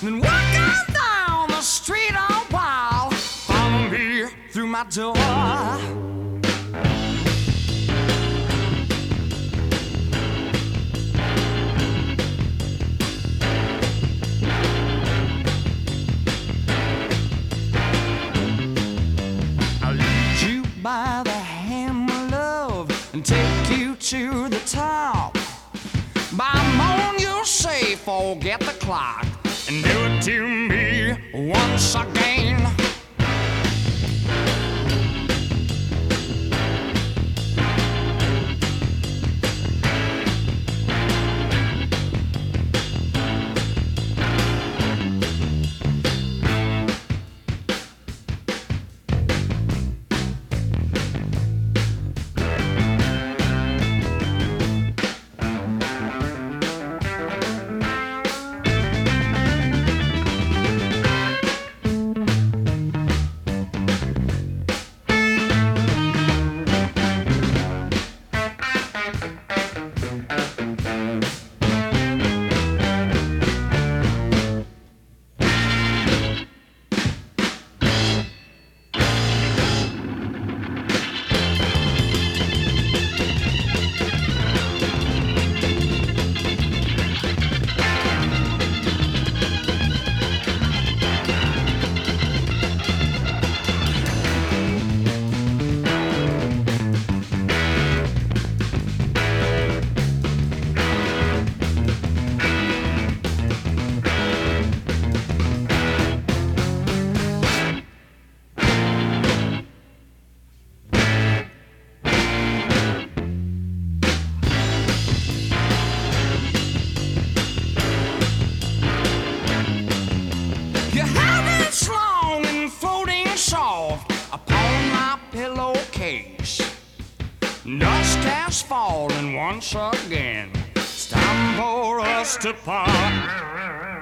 Then walking down the street all while, follow me through my door. By the hand, my love, and take you to the top. By morning you'll say, forget the clock, and do it to me once again. Upon my pillowcase, dust has fallen once again. It's time for us to part.